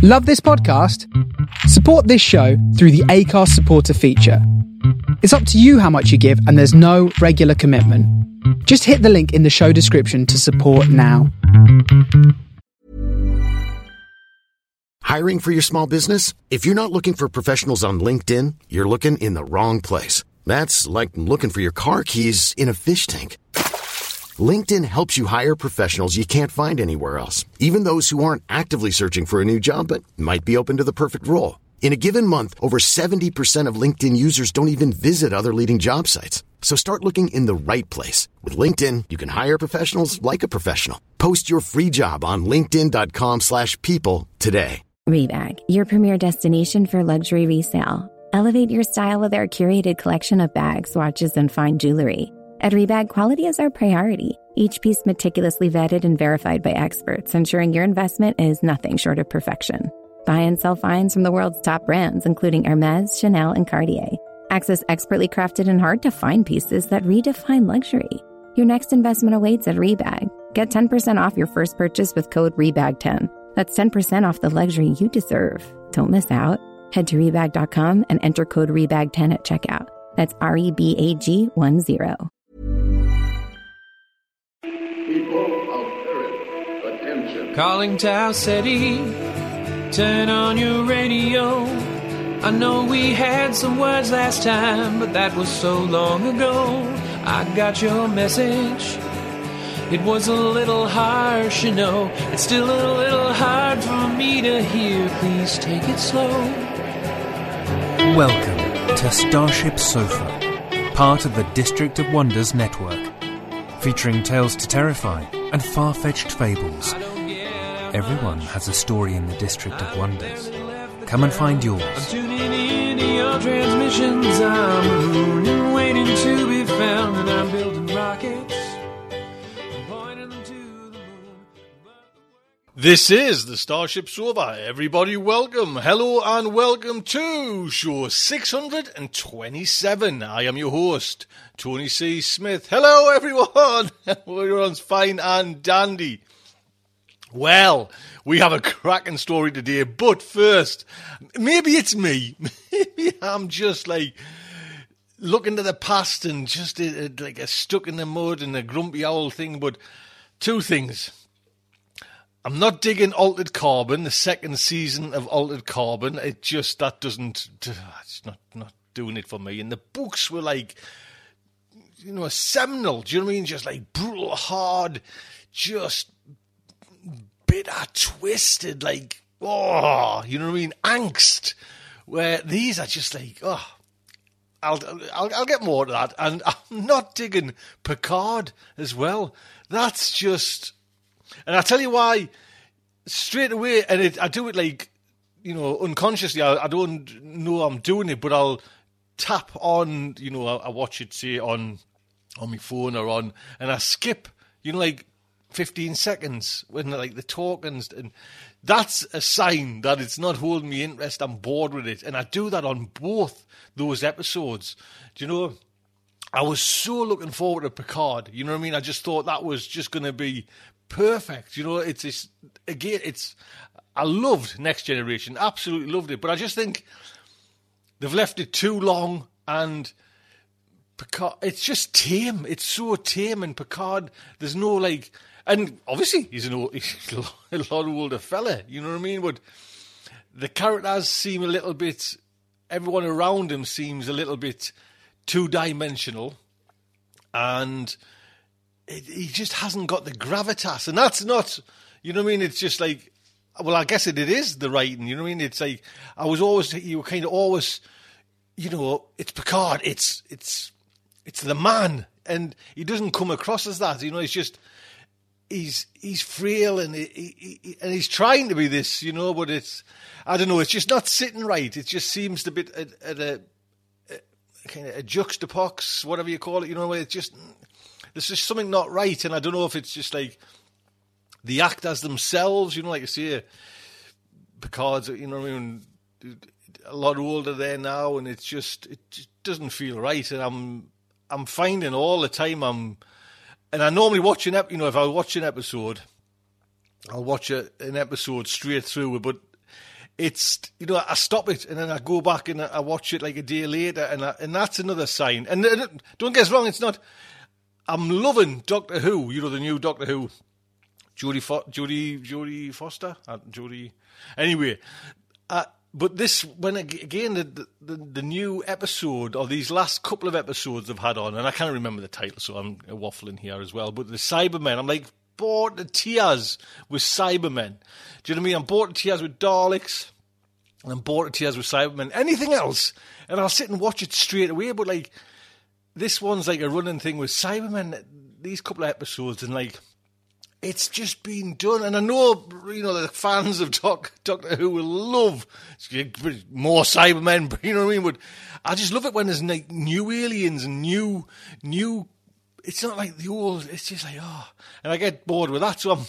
Love this podcast? Support this show through the Acast supporter feature. It's up to you how much you give, and there's no regular commitment. Just hit the link in the show description to support now. Hiring for your small business? If you're not looking for professionals on LinkedIn, you're looking in the wrong place. That's like looking for your car keys in a fish tank. LinkedIn helps you hire professionals you can't find anywhere else, even those who aren't actively searching for a new job but might be open to the perfect role. In a given month, over 70% of LinkedIn users don't even visit other leading job sites. So start looking in the right place. With LinkedIn, you can hire professionals like a professional. Post your free job on linkedin.com/people today. Rebag, your premier destination for luxury resale. Elevate your style with our curated collection of bags, watches, and fine jewelry. At Rebag, quality is our priority. Each piece meticulously vetted and verified by experts, ensuring your investment is nothing short of perfection. Buy and sell finds from the world's top brands, including Hermès, Chanel, and Cartier. Access expertly crafted and hard-to-find pieces that redefine luxury. Your next investment awaits at Rebag. Get 10% off your first purchase with code REBAG10. That's 10% off the luxury you deserve. Don't miss out. Head to Rebag.com and enter code REBAG10 at checkout. That's REBAG10. Calling Tau City, turn on your radio. I know we had some words last time, but that was so long ago. I got your message. It was a little harsh, you know. It's still a little hard for me to hear. Please take it slow. Welcome to Starship Sofa, part of the District of Wonders network, featuring tales to terrify and far-fetched fables. Everyone has a story in the District of Wonders. Come and find yours. I'm tuning in to your transmissions. I'm a moon and waiting to be found, and I'm building rockets and pointing them to the moon. This is the Starship Sofa. Everybody welcome, hello and welcome to show 627. I am your host, Tony C. Smith. Hello everyone. Everyone's fine and dandy. Well, we have a cracking story today, but first, maybe it's me. Maybe I'm just like looking to the past and just like a stuck in the mud and a grumpy owl thing, but two things. I'm not digging Altered Carbon, the second season of Altered Carbon. It just, that doesn't, it's not doing it for me. And the books were like, you know, seminal, do you know what I mean? Just like brutal, hard, just bitter, twisted, like, oh, you know what I mean? Angst. Where these are just like, oh, I'll get more to that. And I'm not digging Picard as well. That's just, and I'll tell you why straight away. And I do it like, you know, unconsciously. I don't know I'm doing it, but I'll tap on, you know, I watch it, say, on my phone or on, and I skip, you know, like 15 seconds when like the talk and that's a sign that it's not holding me interest. I'm bored with it, and I do that on both those episodes. Do you know, I was so looking forward to Picard, you know what I mean? I just thought that was just going to be perfect. You know, it's I loved Next Generation, absolutely loved it, but I just think they've left it too long, and Picard, it's just tame. It's so tame, and Picard, there's no like, and obviously he's a lot older fella, you know what I mean? But the characters seem a little bit, everyone around him seems a little bit two-dimensional, and he just hasn't got the gravitas, and that's not, you know what I mean? It's just like, well, I guess it is the writing, you know what I mean? It's like, you were kind of always, you know, it's Picard, it's the man, and he doesn't come across as that, you know, it's just, he's frail, and he's trying to be this, you know, but it's, I don't know, it's just not sitting right. It just seems a bit at a kind of a juxtapox, whatever you call it, you know, where it's just, there's just something not right, and I don't know if it's just like the actors themselves, you know, like you say, Picard's, you know what I mean, a lot older there now, and it just doesn't feel right, and I'm finding all the time and I normally watch if I watch an episode, I'll watch an episode straight through, but it's, I stop it and then I go back and I watch it like a day later, and that's another sign. And don't get us wrong, it's not. I'm loving Doctor Who. The new Doctor Who. Jodie Foster. Anyway, but this, when again the new episode, or these last couple of episodes I've had on, and I can't remember the title, so I'm waffling here as well. But the Cybermen, I'm like bored to tears with Cybermen. Do you know what I mean? I'm bored to tears with Daleks, and I'm bored to tears with Cybermen. Anything else, and I'll sit and watch it straight away. But like this one's like a running thing with Cybermen. These couple of episodes, and like, it's just been done. And I know, the fans of Doctor Who will love more Cybermen, but you know what I mean? But I just love it when there's like new aliens and new, it's not like the old, it's just like, and I get bored with that. So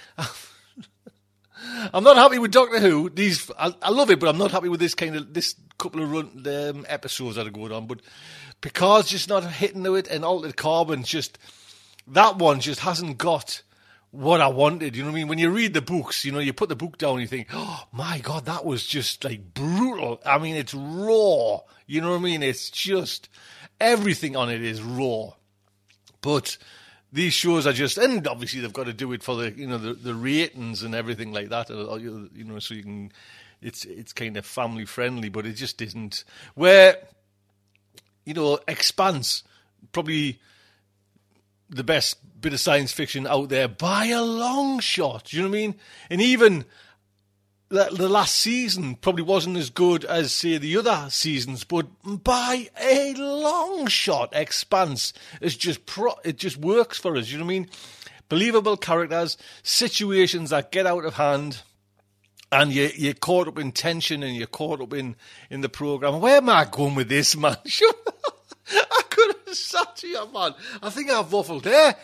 I'm not happy with Doctor Who. I love it, but I'm not happy with this couple of episodes that are going on. But because just not hitting to it, and Altered Carbon, that one just hasn't got what I wanted. You know what I mean? When you read the books, you put the book down and you think, oh my God, that was just like brutal. I mean, it's raw. You know what I mean? It's just, everything on it is raw. But these shows are just, and obviously they've got to do it for the ratings and everything like that. So you can, it's kind of family friendly, but it just isn't. Where, Expanse, probably the best bit of science fiction out there by a long shot. Do you know what I mean? And even the last season probably wasn't as good as, say, the other seasons, but by a long shot, Expanse is it just works for us. You know what I mean? Believable characters, situations that get out of hand, and you're caught up in tension, and you're caught up in the program. Where am I going with this, man? I could have sat here, man. I think I've waffled there.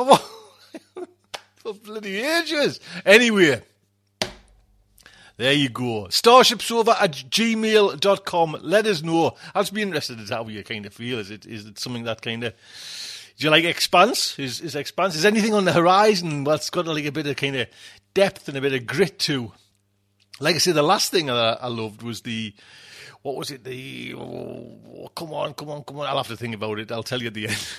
For bloody ages. Anyway, there you go. starshipsofa@gmail.com. Let us know. I'd just be interested in how you kind of feel. Is it something that kind of... Do you like Expanse? Is Expanse? Is anything on the horizon that's got like a bit of kind of depth and a bit of grit to? Like I say, the last thing I loved was what was it? Come on. I'll have to think about it. I'll tell you at the end.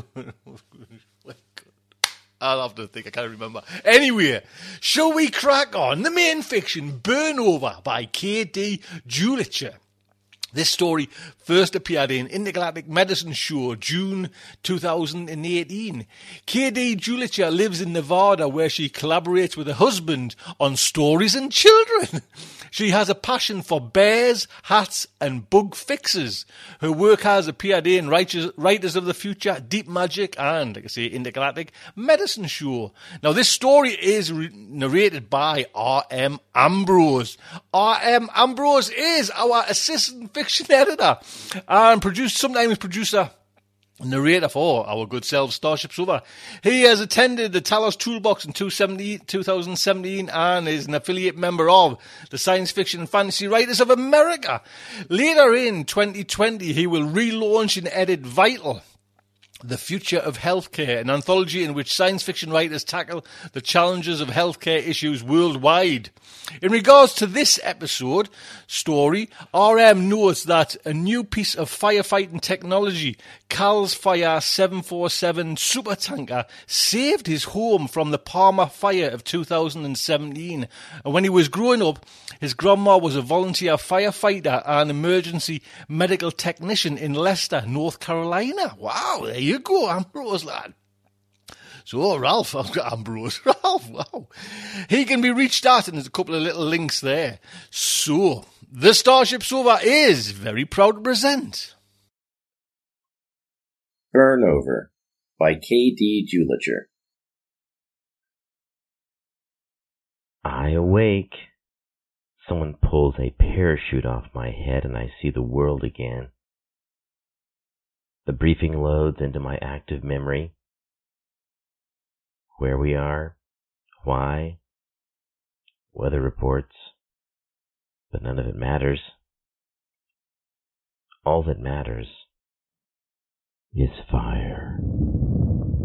I'll have to think. I can't remember. Anyway, shall we crack on? The main fiction, Burnover, by K.D. Julicher. This story first appeared in Intergalactic Medicine Show, June 2018. K.D. Julicher lives in Nevada, where she collaborates with her husband on stories and children. She has a passion for bears, hats, and bug fixes. Her work has appeared in Writers of the Future, Deep Magic, and, like I say, Intergalactic Medicine Show. Now, this story is narrated by R.M. Ambrose. R.M. Ambrose is our assistant fiction editor and sometimes producer, narrator for our good selves, Starship Sofa. He has attended the Talos Toolbox in 2017 and is an affiliate member of the Science Fiction and Fantasy Writers of America. Later in 2020, he will relaunch and edit Vital, The Future of Healthcare, an anthology in which science fiction writers tackle the challenges of healthcare issues worldwide. In regards to this episode story, RM notes that a new piece of firefighting technology, Cal's Fire 747 supertanker, saved his home from the Palmer Fire of 2017. And when he was growing up, his grandma was a volunteer firefighter and emergency medical technician in Leicester, North Carolina. Wow, there you go, Ambrose, lad. So, Ralph, I've got Ambrose. Ralph, wow. He can be reached at, and there's a couple of little links there. So, the Starship Sofa is very proud to present Burnover by K.D. Julicher. I awake. Someone pulls a parachute off my head and I see the world again. The briefing loads into my active memory. Where we are, why, weather reports, but none of it matters. All that matters is fire.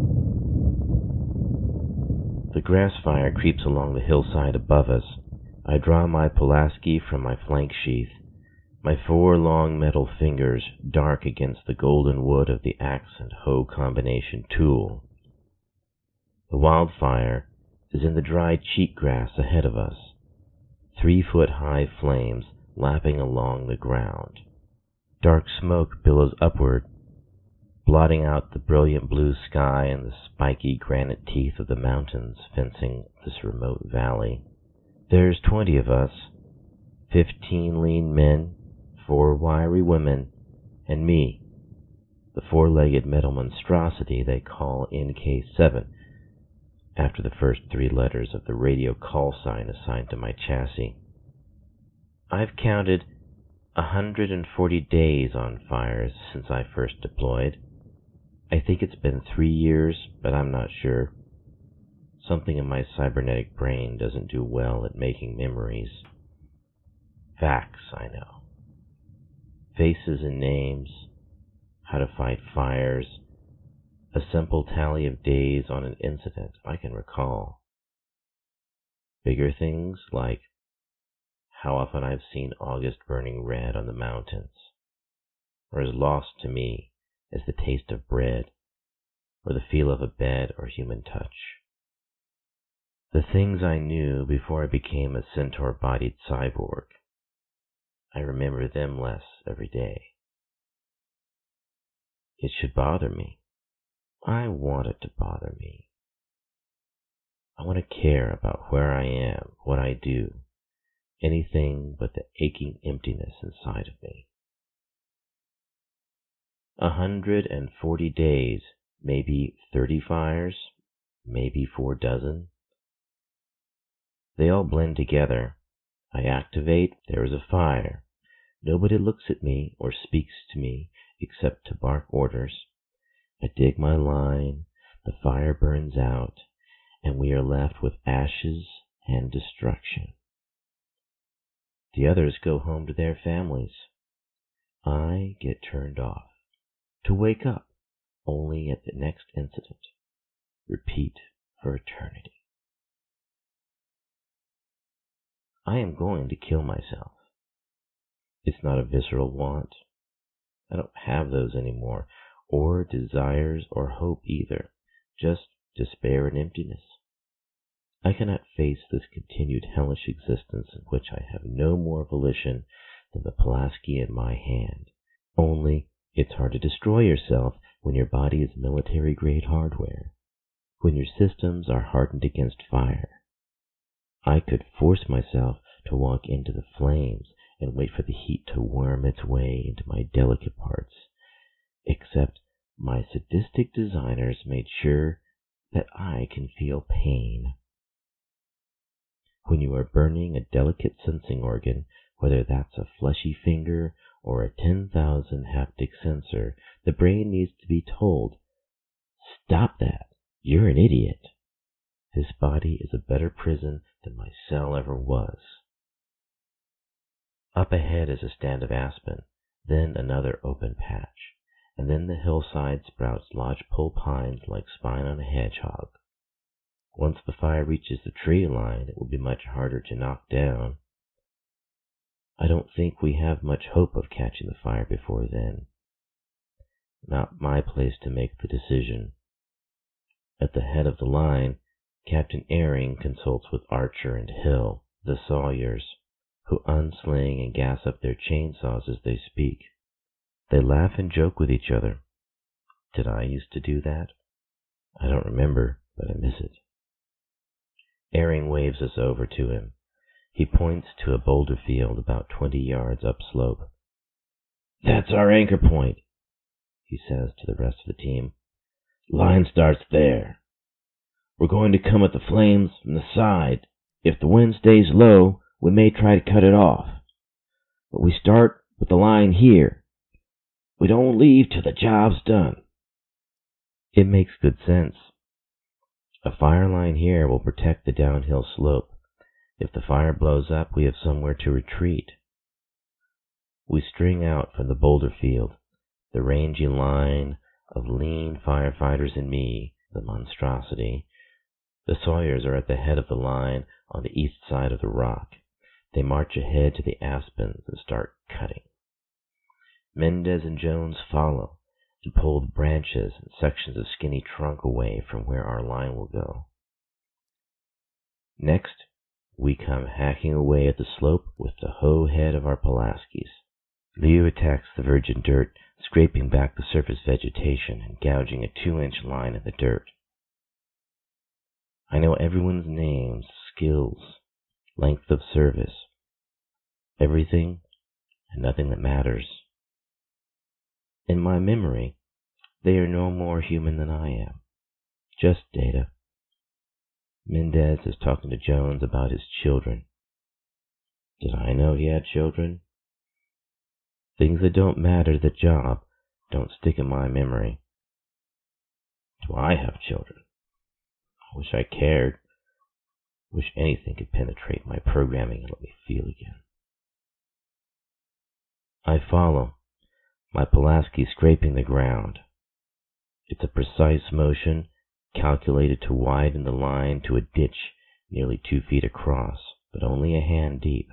The grass fire creeps along the hillside above us. I draw my Pulaski from my flank sheath, my 4 long metal fingers dark against the golden wood of the axe and hoe combination tool. The wildfire is in the dry cheatgrass ahead of us, 3-foot-high flames lapping along the ground. Dark smoke billows upward, blotting out the brilliant blue sky and the spiky granite teeth of the mountains fencing this remote valley. There's 20 of us, 15 lean men, 4 wiry women, and me, the 4-legged metal monstrosity they call NK7, after the first 3 letters of the radio call sign assigned to my chassis. I've counted 140 days on fires since I first deployed. I think it's been 3 years, but I'm not sure. Something in my cybernetic brain doesn't do well at making memories. Facts, I know. Faces and names, how to fight fires, a simple tally of days on an incident I can recall. Bigger things like how often I've seen August burning red on the mountains, or as lost to me as the taste of bread, or the feel of a bed or human touch. The things I knew before I became a centaur-bodied cyborg. I remember them less every day. It should bother me. I want it to bother me. I want to care about where I am, what I do, anything but the aching emptiness inside of me. 140 days, maybe 30 fires, maybe 4 dozen. They all blend together. I activate, there is a fire. Nobody looks at me or speaks to me except to bark orders. I dig my line, the fire burns out, and we are left with ashes and destruction. The others go home to their families. I get turned off, to wake up only at the next incident. Repeat for eternity. I am going to kill myself. It's not a visceral want. I don't have those anymore, or desires or hope either, just despair and emptiness. I cannot face this continued hellish existence in which I have no more volition than the Pulaski in my hand. Only, it's hard to destroy yourself when your body is military-grade hardware, when your systems are hardened against fire. I could force myself to walk into the flames and wait for the heat to worm its way into my delicate parts, except my sadistic designers made sure that I can feel pain. When you are burning a delicate sensing organ, whether that's a fleshy finger or a 10,000 haptic sensor, the brain needs to be told, "Stop that, you're an idiot." This body is a better prison than my cell ever was. Up ahead is a stand of aspen, then another open patch, and then the hillside sprouts lodgepole pines like spine on a hedgehog. Once the fire reaches the tree line, it will be much harder to knock down. I don't think we have much hope of catching the fire before then. Not my place to make the decision. At the head of the line, Captain Airing consults with Archer and Hill, the sawyers, who unsling and gas up their chainsaws as they speak. They laugh and joke with each other. Did I used to do that? I don't remember, but I miss it. Airing waves us over to him. He points to a boulder field about 20 yards upslope. "That's our anchor point," he says to the rest of the team. "Line starts there. We're going to come at the flames from the side. If the wind stays low, we may try to cut it off. But we start with the line here. We don't leave till the job's done." It makes good sense. A fire line here will protect the downhill slope. If the fire blows up, we have somewhere to retreat. We string out from the boulder field, the rangy line of lean firefighters and me, the monstrosity. The sawyers are at the head of the line on the east side of the rock. They march ahead to the aspens and start cutting. Mendez and Jones follow and pull the branches and sections of skinny trunk away from where our line will go. Next, we come hacking away at the slope with the hoe head of our Pulaskis. Leo attacks the virgin dirt, scraping back the surface vegetation and gouging a 2-inch line in the dirt. I know everyone's names, skills, length of service, everything and nothing that matters. In my memory, they are no more human than I am. Just data. Mendez is talking to Jones about his children. Did I know he had children? Things that don't matter to the job don't stick in my memory. Do I have children? I wish I cared. Wish anything could penetrate my programming and let me feel again. I follow, my Pulaski scraping the ground. It's a precise motion, calculated to widen the line to a ditch nearly 2 feet across, but only a hand deep.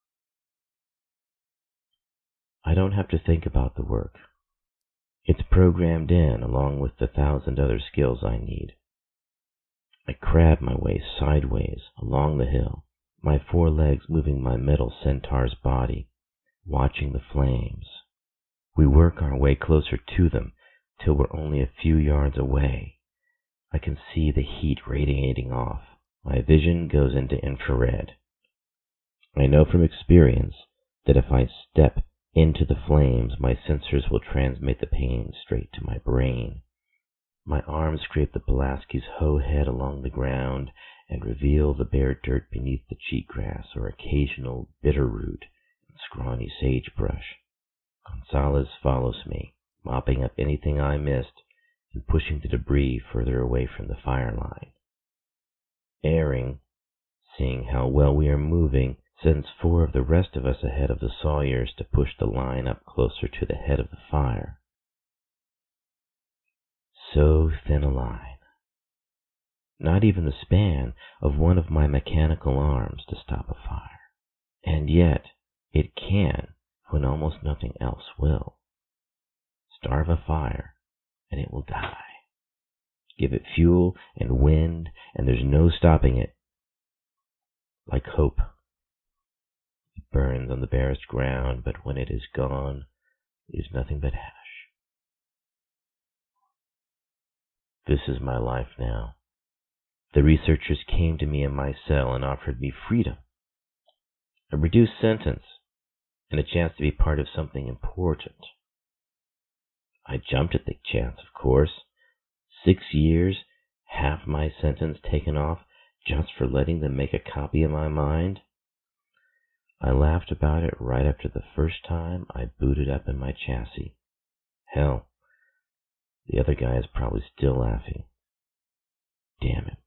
I don't have to think about the work. It's programmed in along with the 1,000 other skills I need. I crab my way sideways along the hill, my 4 legs moving my metal centaur's body, watching the flames. We work our way closer to them till we're only a few yards away. I can see the heat radiating off. My vision goes into infrared. I know from experience that if I step into the flames, my sensors will transmit the pain straight to my brain. My arms scrape the Pulaski's hoe head along the ground and reveal the bare dirt beneath the cheatgrass or occasional bitterroot and scrawny sagebrush. Gonzalez follows me, mopping up anything I missed and pushing the debris further away from the fire line. Airing, seeing how well we are moving, sends 4 of the rest of us ahead of the Sawyers to push the line up closer to the head of the fire. So thin a line. Not even the span of one of my mechanical arms to stop a fire. And yet, it can when almost nothing else will. Starve a fire, and it will die. Give it fuel and wind, and there's no stopping it. Like hope. It burns on the barest ground, but when it is gone, leaves nothing but ash. This is my life now. The researchers came to me in my cell and offered me freedom, a reduced sentence, and a chance to be part of something important. I jumped at the chance, of course. 6 years, half my sentence taken off just for letting them make a copy of my mind. I laughed about it right after the first time I booted up in my chassis. Hell, the other guy is probably still laughing. Damn it.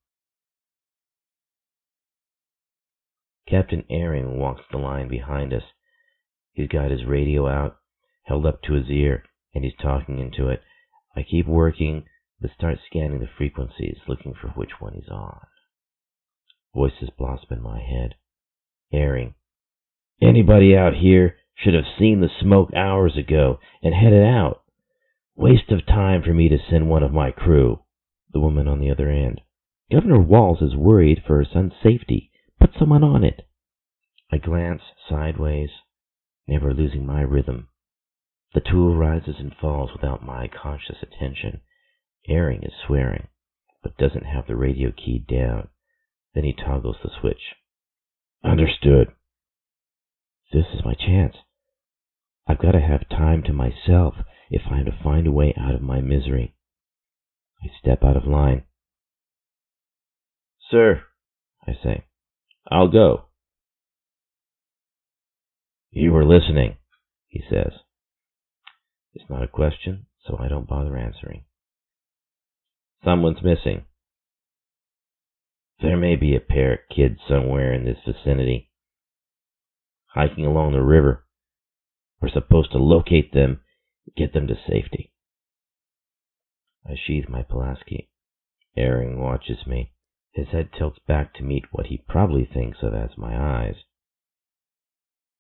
Captain Airing walks the line behind us. He's got his radio out, held up to his ear, and he's talking into it. I keep working, but start scanning the frequencies, looking for which one he's on. Voices blossom in my head. Airing. Anybody out here should have seen the smoke hours ago and headed out. Waste of time for me to send one of my crew. The woman on the other end. Governor Walls is worried for her son's safety. Put someone on it. I glance sideways, never losing my rhythm. The tool rises and falls without my conscious attention. Airing is swearing, but doesn't have the radio key down. Then he toggles the switch. Understood. This is my chance. I've got to have time to myself if I'm to find a way out of my misery. I step out of line. Sir, I say, I'll go. You were listening, he says. It's not a question, so I don't bother answering. Someone's missing. There may be a pair of kids somewhere in this vicinity, hiking along the river. We're supposed to locate them and get them to safety. I sheathe my Pulaski. Airing watches me. His head tilts back to meet what he probably thinks of as my eyes.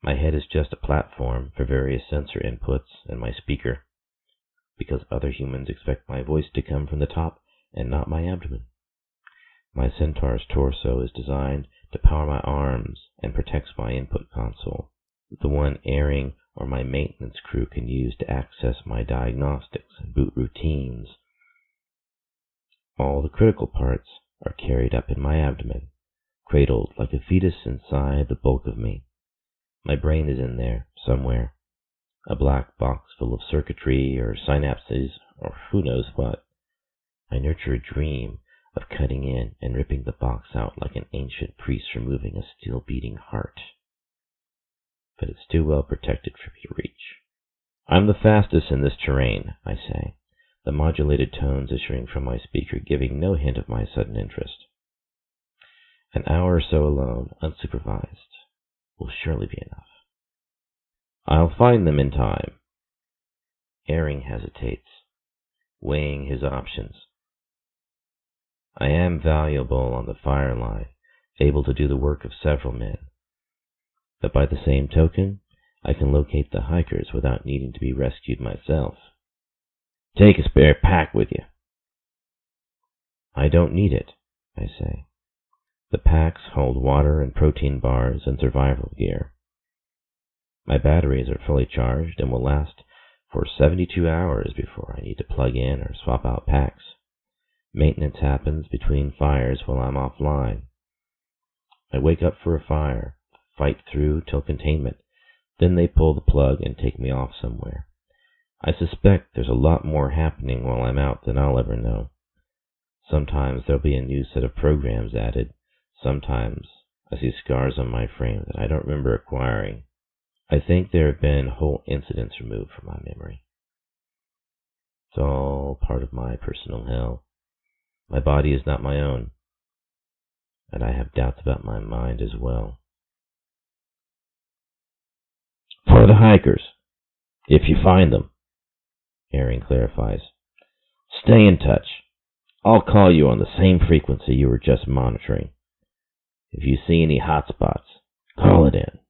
My head is just a platform for various sensor inputs and my speaker, because other humans expect my voice to come from the top and not my abdomen. My centaur's torso is designed to power my arms and protects my input console, the one Airing or my maintenance crew can use to access my diagnostics and boot routines. All the critical parts are carried up in my abdomen, cradled like a fetus inside the bulk of me. My brain is in there, somewhere, a black box full of circuitry or synapses or who knows what. I nurture a dream of cutting in and ripping the box out like an ancient priest removing a still-beating heart. But it's too well protected for me to reach. I'm the fastest in this terrain, I say, the modulated tones issuing from my speaker giving no hint of my sudden interest. An hour or so alone, unsupervised, will surely be enough. I'll find them in time. Airing hesitates, weighing his options. I am valuable on the fire line, able to do the work of several men. But by the same token, I can locate the hikers without needing to be rescued myself. Take a spare pack with you. I don't need it, I say. The packs hold water and protein bars and survival gear. My batteries are fully charged and will last for 72 hours before I need to plug in or swap out packs. Maintenance happens between fires while I'm offline. I wake up for a fire, fight through till containment, then they pull the plug and take me off somewhere. I suspect there's a lot more happening while I'm out than I'll ever know. Sometimes there'll be a new set of programs added. Sometimes I see scars on my frame that I don't remember acquiring. I think there have been whole incidents removed from my memory. It's all part of my personal hell. My body is not my own, and I have doubts about my mind as well. For the hikers, if you find them, Airing clarifies. Stay in touch. I'll call you on the same frequency you were just monitoring. If you see any hot spots, call it in.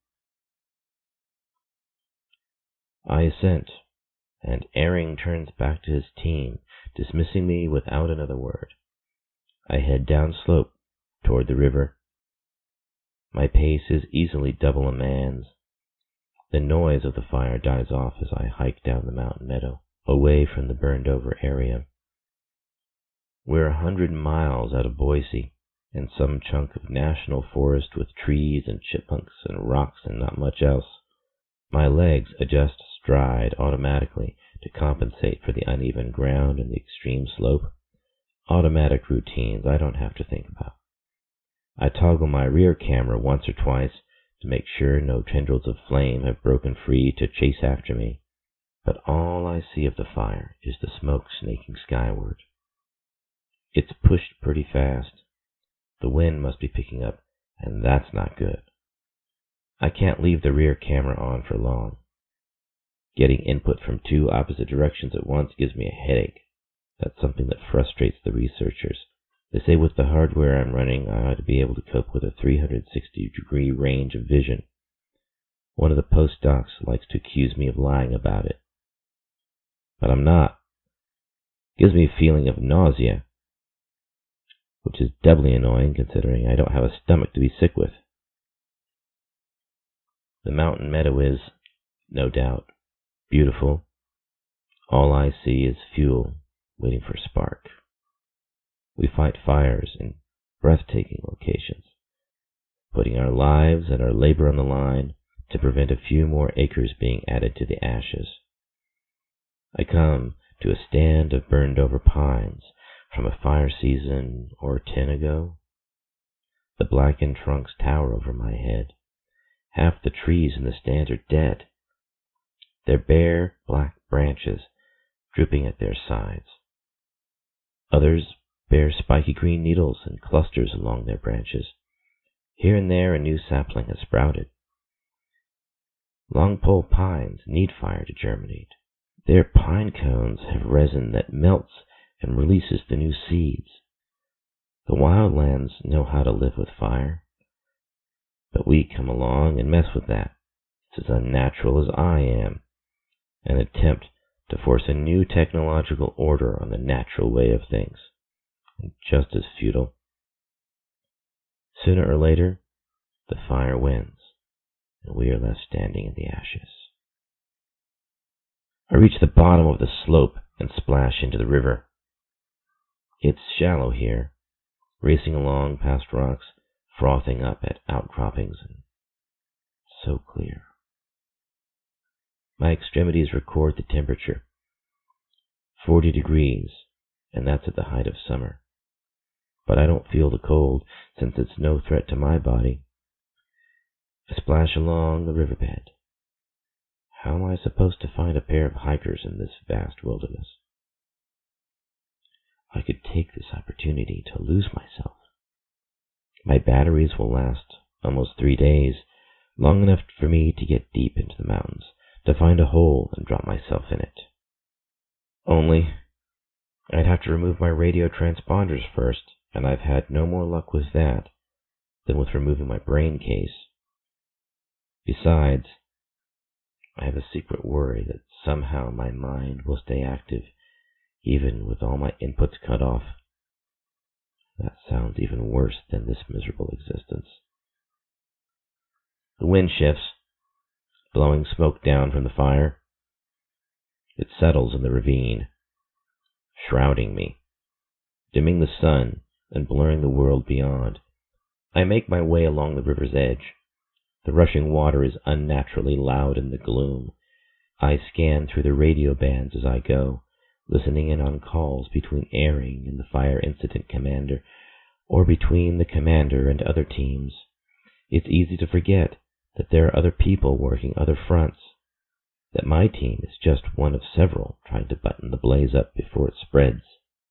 I assent, and Airing turns back to his team, dismissing me without another word. I head down slope toward the river. My pace is easily double a man's. The noise of the fire dies off as I hike down the mountain meadow, away from the burned-over area. We're 100 miles out of Boise, in some chunk of national forest with trees and chipmunks and rocks and not much else. My legs adjust stride automatically to compensate for the uneven ground and the extreme slope. Automatic routines I don't have to think about. I toggle my rear camera once or twice to make sure no tendrils of flame have broken free to chase after me. But all I see of the fire is the smoke snaking skyward. It's pushed pretty fast. The wind must be picking up, and that's not good. I can't leave the rear camera on for long. Getting input from two opposite directions at once gives me a headache. That's something that frustrates the researchers. They say with the hardware I'm running, I ought to be able to cope with a 360-degree range of vision. One of the postdocs likes to accuse me of lying about it. But I'm not. It gives me a feeling of nausea, which is doubly annoying considering I don't have a stomach to be sick with. The mountain meadow is, no doubt, beautiful. All I see is fuel waiting for spark. We fight fires in breathtaking locations, putting our lives and our labor on the line to prevent a few more acres being added to the ashes. I come to a stand of burned-over pines from a fire season or 10 ago. The blackened trunks tower over my head. Half the trees in the stand are dead, their bare black branches drooping at their sides. Others bear spiky green needles in clusters along their branches. Here and there a new sapling has sprouted. Longpole pines need fire to germinate. Their pine cones have resin that melts and releases the new seeds. The wildlands know how to live with fire, but we come along and mess with that. It's as unnatural as I am. An attempt to force a new technological order on the natural way of things. And just as futile. Sooner or later, the fire wins, and we are left standing in the ashes. I reach the bottom of the slope and splash into the river. It's shallow here, racing along past rocks, frothing up at outcroppings, and so clear. My extremities record the temperature. 40 degrees, and that's at the height of summer. But I don't feel the cold, since it's no threat to my body. I splash along the riverbed. How am I supposed to find a pair of hikers in this vast wilderness? I could take this opportunity to lose myself. My batteries will last almost 3 days, long enough for me to get deep into the mountains, to find a hole and drop myself in it. Only, I'd have to remove my radio transponders first, and I've had no more luck with that than with removing my brain case. Besides, I have a secret worry that somehow my mind will stay active, even with all my inputs cut off. That sounds even worse than this miserable existence. The wind shifts, blowing smoke down from the fire. It settles in the ravine, shrouding me, dimming the sun and blurring the world beyond. I make my way along the river's edge. The rushing water is unnaturally loud in the gloom. I scan through the radio bands as I go, listening in on calls between Airing and the fire incident commander, or between the commander and other teams. It's easy to forget that there are other people working other fronts, that my team is just one of several trying to button the blaze up before it spreads.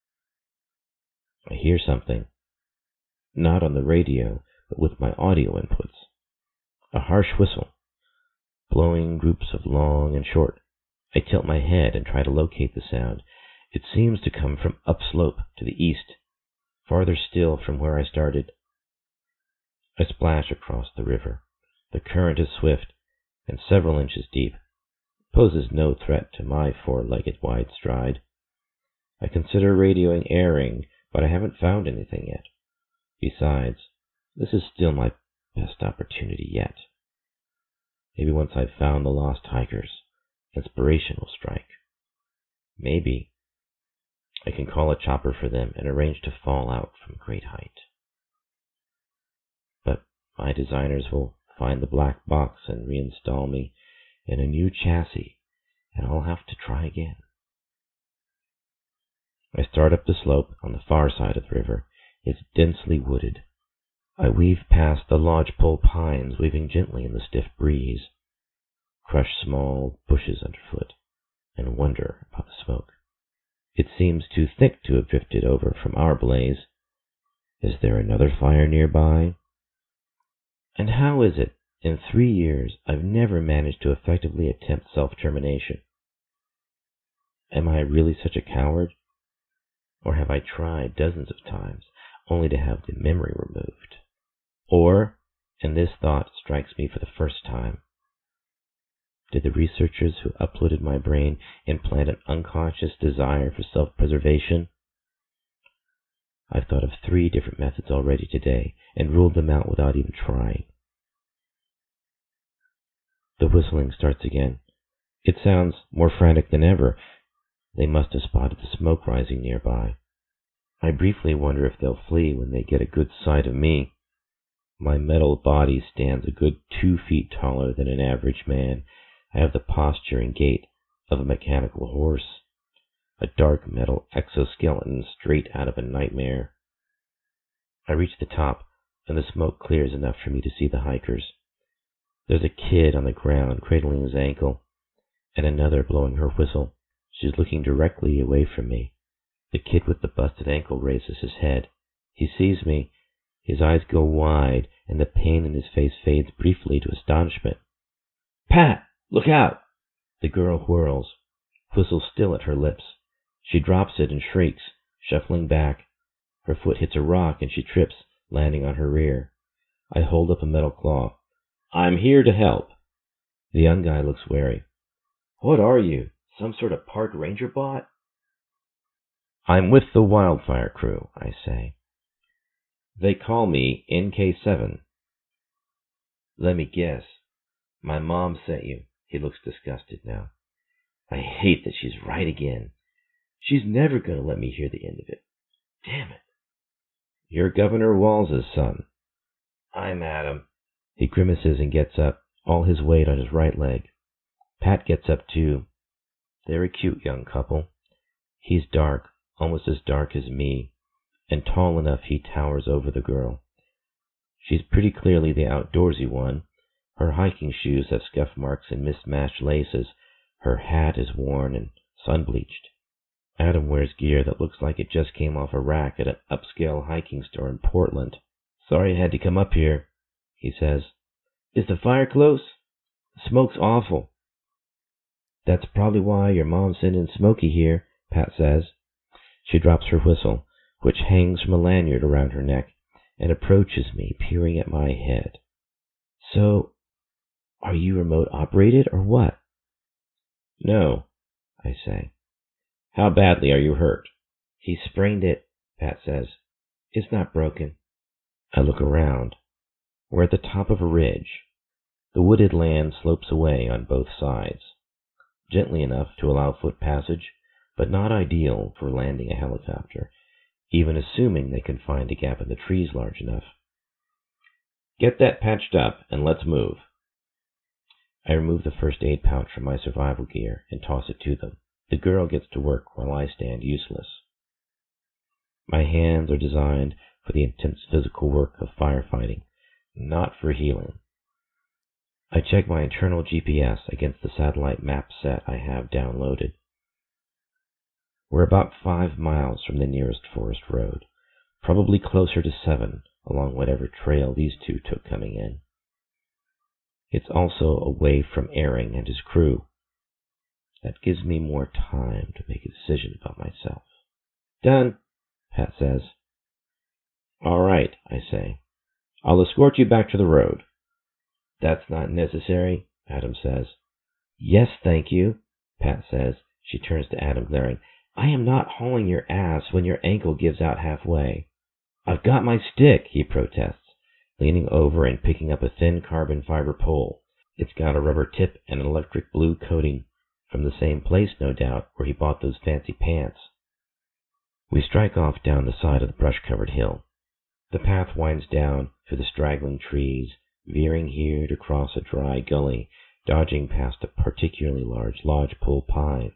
I hear something, not on the radio, but with my audio inputs. A harsh whistle, blowing groups of long and short. I tilt my head and try to locate the sound. It seems to come from upslope to the east, farther still from where I started. I splash across the river. The current is swift and several inches deep. Poses no threat to my four-legged wide stride. I consider radioing Airing, but I haven't found anything yet. Besides, this is still my best opportunity yet. Maybe once I've found the lost hikers, inspiration will strike. Maybe I can call a chopper for them and arrange to fall out from great height. But my designers will find the black box and reinstall me in a new chassis, and I'll have to try again. I start up the slope on the far side of the river. It's densely wooded. I weave past the lodgepole pines, waving gently in the stiff breeze, crush small bushes underfoot, and wonder about the smoke. It seems too thick to have drifted over from our blaze. Is there another fire nearby? And how is it, in 3 years, I've never managed to effectively attempt self-termination? Am I really such a coward? Or have I tried dozens of times, only to have the memory removed? Or, and this thought strikes me for the first time, did the researchers who uploaded my brain implant an unconscious desire for self-preservation? I've thought of 3 different methods already today, and ruled them out without even trying. The whistling starts again. It sounds more frantic than ever. They must have spotted the smoke rising nearby. I briefly wonder if they'll flee when they get a good sight of me. My metal body stands a good 2 feet taller than an average man. I have the posture and gait of a mechanical horse, a dark metal exoskeleton straight out of a nightmare. I reach the top, and the smoke clears enough for me to see the hikers. There's a kid on the ground cradling his ankle, and another blowing her whistle. She's looking directly away from me. The kid with the busted ankle raises his head. He sees me. His eyes go wide, and the pain in his face fades briefly to astonishment. "Pat, look out!" The girl whirls, whistle still at her lips. She drops it and shrieks, shuffling back. Her foot hits a rock, and she trips, landing on her rear. I hold up a metal claw. "I'm here to help." The young guy looks wary. What are you? Some sort of park ranger bot? I'm with the wildfire crew, I say. They call me NK7. Let me guess. My mom sent you. He looks disgusted now. I hate that she's right again. She's never going to let me hear the end of it. Damn it. You're Governor Walls' son. I'm Adam. He grimaces and gets up, all his weight on his right leg. Pat gets up too. They're a cute young couple. He's dark, almost as dark as me, and tall enough he towers over the girl. She's pretty clearly the outdoorsy one. Her hiking shoes have scuff marks and mismatched laces. Her hat is worn and sun-bleached. Adam wears gear that looks like it just came off a rack at an upscale hiking store in Portland. Sorry I had to come up here, he says. Is the fire close? The smoke's awful. That's probably why your mom's sending Smokey here, Pat says. She drops her whistle, which hangs from a lanyard around her neck, and approaches me, peering at my head. So, are you remote operated or what? No, I say. How badly are you hurt? He sprained it, Pat says. It's not broken. I look around. We're at the top of a ridge. The wooded land slopes away on both sides, gently enough to allow foot passage, but not ideal for landing a helicopter, even assuming they can find a gap in the trees large enough. Get that patched up and let's move. I remove the first aid pouch from my survival gear and toss it to them. The girl gets to work while I stand useless. My hands are designed for the intense physical work of firefighting, not for healing. I check my internal GPS against the satellite map set I have downloaded. We're about 5 miles from the nearest forest road, probably closer to 7 along whatever trail these two took coming in. It's also away from Airing and his crew. That gives me more time to make a decision about myself. Done, Pat says. All right, I say. I'll escort you back to the road. That's not necessary, Adam says. Yes, thank you, Pat says. She turns to Adam, glaring. I am not hauling your ass when your ankle gives out halfway. I've got my stick, he protests, leaning over and picking up a thin carbon fiber pole. It's got a rubber tip and an electric blue coating, from the same place, no doubt, where he bought those fancy pants. We strike off down the side of the brush-covered hill. The path winds down through the straggling trees, veering here to cross a dry gully, dodging past a particularly large lodgepole pine.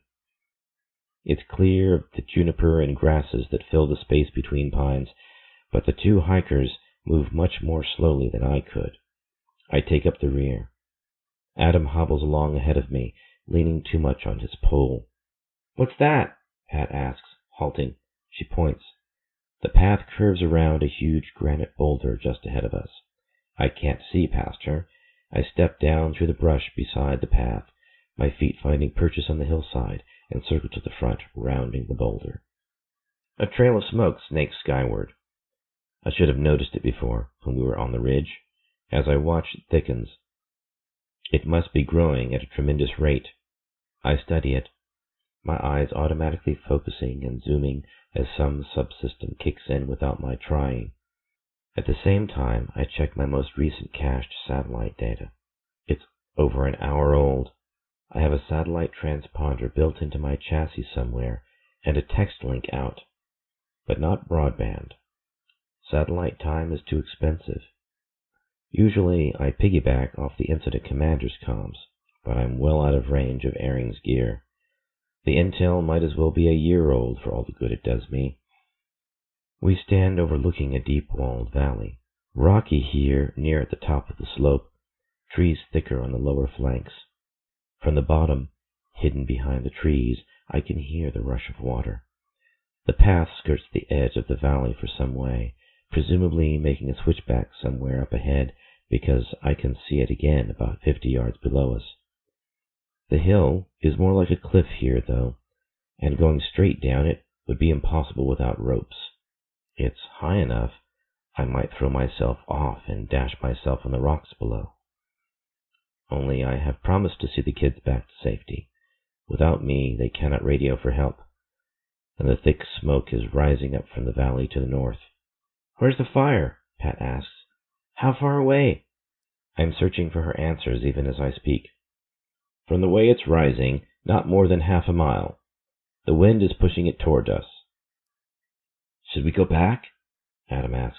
It's clear of the juniper and grasses that fill the space between pines, but the two hikers move much more slowly than I could. I take up the rear. Adam hobbles along ahead of me, leaning too much on his pole. What's that? Pat asks, halting. She points. The path curves around a huge granite boulder just ahead of us. I can't see past her. I step down through the brush beside the path, my feet finding purchase on the hillside, and circle to the front, rounding the boulder. A trail of smoke snakes skyward. I should have noticed it before, when we were on the ridge. As I watch, it thickens. It must be growing at a tremendous rate. I study it, my eyes automatically focusing and zooming as some subsystem kicks in without my trying. At the same time, I check my most recent cached satellite data. It's over an hour old. I have a satellite transponder built into my chassis somewhere, and a text link out, but not broadband. Satellite time is too expensive. Usually, I piggyback off the incident commander's comms, but I'm well out of range of Airing's gear. The intel might as well be a year old for all the good it does me. We stand overlooking a deep-walled valley, rocky here near at the top of the slope, trees thicker on the lower flanks. From the bottom, hidden behind the trees, I can hear the rush of water. The path skirts the edge of the valley for some way, presumably making a switchback somewhere up ahead, because I can see it again about 50 yards below us. The hill is more like a cliff here, though, and going straight down it would be impossible without ropes. It's high enough I might throw myself off and dash myself on the rocks below. only I have promised to see the kids back to safety. Without me, they cannot radio for help, and the thick smoke is rising up from the valley to the north. "Where's the fire?" Pat asks. "How far away?" I am searching for her answers even as I speak. "From the way it's rising, not more than half a mile. The wind is pushing it toward us." "Should we go back?" Adam asks.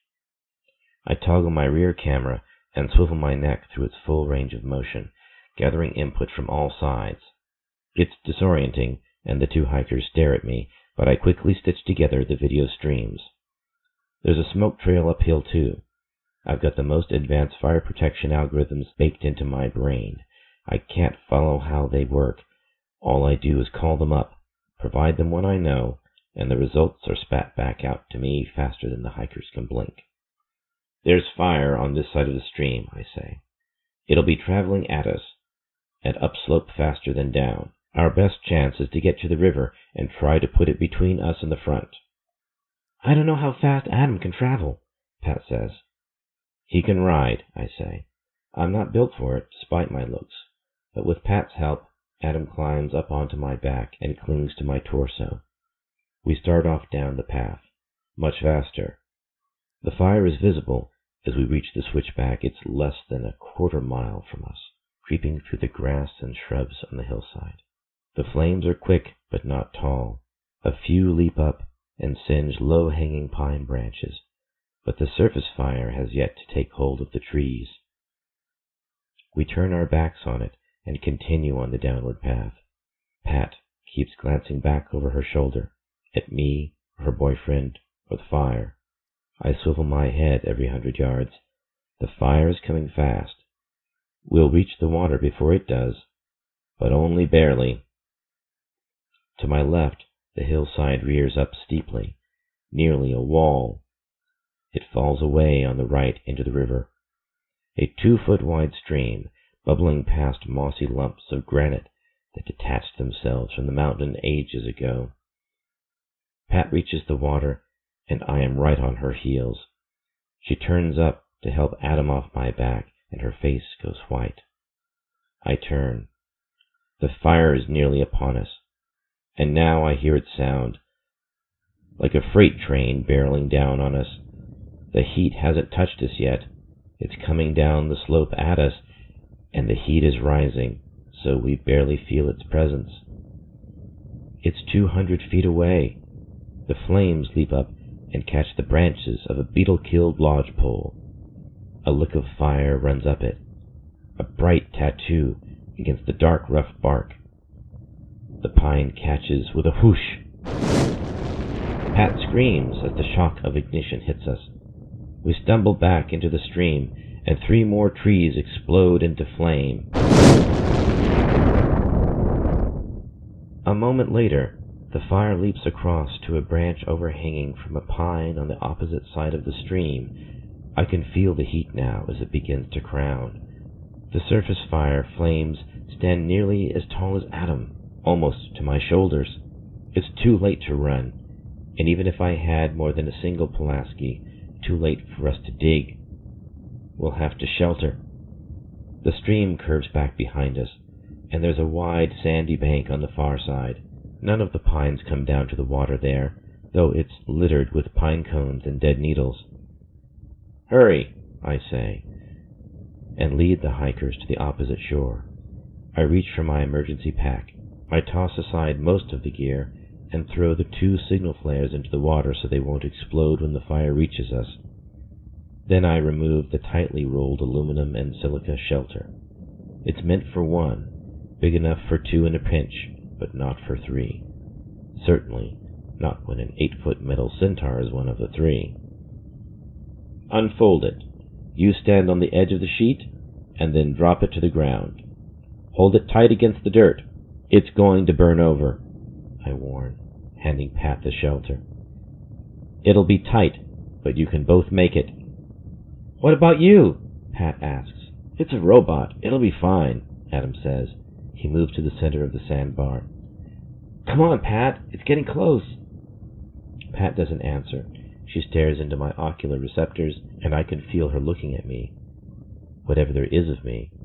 I toggle my rear camera and swivel my neck through its full range of motion, gathering input from all sides. It's disorienting, and the two hikers stare at me, but I quickly stitch together the video streams. There's a smoke trail uphill, too. I've got the most advanced fire protection algorithms baked into my brain. I can't follow how they work. All I do is call them up, provide them what I know, and the results are spat back out to me faster than the hikers can blink. "There's fire on this side of the stream," I say. "It'll be traveling at us, and upslope faster than down. Our best chance is to get to the river and try to put it between us and the front." "I don't know how fast Adam can travel," Pat says. "He can ride," I say. I'm not built for it, despite my looks, but with Pat's help, Adam climbs up onto my back and clings to my torso. We start off down the path, much faster. The fire is visible as we reach the switchback. It's less than a quarter mile from us, creeping through the grass and shrubs on the hillside. The flames are quick, but not tall. A few leap up and singe low-hanging pine branches, but the surface fire has yet to take hold of the trees. We turn our backs on it and continue on the downward path. Pat keeps glancing back over her shoulder, at me, her boyfriend, or the fire. I swivel my head every 100 yards. The fire is coming fast. We'll reach the water before it does, but only barely. To my left, the hillside rears up steeply, nearly a wall. It falls away on the right into the river, a 2-foot-wide stream bubbling past mossy lumps of granite that detached themselves from the mountain ages ago. Pat reaches the water, and I am right on her heels. She turns up to help Adam off my back, and her face goes white. I turn. The fire is nearly upon us, and now I hear its sound, like a freight train barreling down on us. The heat hasn't touched us yet. It's coming down the slope at us, and the heat is rising, so we barely feel its presence. It's 200 feet away. The flames leap up and catch the branches of a beetle-killed lodgepole. A lick of fire runs up it, a bright tattoo against the dark, rough bark. The pine catches with a whoosh. Pat screams as the shock of ignition hits us. We stumble back into the stream, and 3 more trees explode into flame. A moment later, the fire leaps across to a branch overhanging from a pine on the opposite side of the stream. I can feel the heat now as it begins to crown. The surface fire flames stand nearly as tall as Adam, almost to my shoulders. It's too late to run, and even if I had more than a single Pulaski, too late for us to dig. We'll have to shelter. The stream curves back behind us, and there's a wide sandy bank on the far side. None of the pines come down to the water there, though it's littered with pine cones and dead needles. "Hurry," I say, and lead the hikers to the opposite shore. I reach for my emergency pack. I toss aside most of the gear and throw the 2 signal flares into the water so they won't explode when the fire reaches us. Then I remove the tightly rolled aluminum and silica shelter. It's meant for 1, big enough for 2 in a pinch, but not for 3. Certainly not when an 8-foot metal centaur is one of the 3. Unfold it. You stand on the edge of the sheet, and then drop it to the ground. Hold it tight against the dirt. It's going to burn over, I warn, handing Pat the shelter. It'll be tight, but you can both make it. What about you? Pat asks. It's a robot. It'll be fine, Adam says. He moves to the center of the sandbar. Come on, Pat. It's getting close. Pat doesn't answer. She stares into my ocular receptors, and I can feel her looking at me. Whatever there is of me,